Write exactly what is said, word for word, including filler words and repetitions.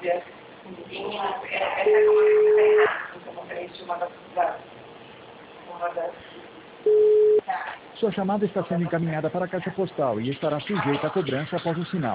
farmácia. Sim, essa é uma coisa que está errada. Então, referente uma das... Uma das... Sua chamada está sendo encaminhada para a caixa postal e estará sujeita a cobrança após o sinal.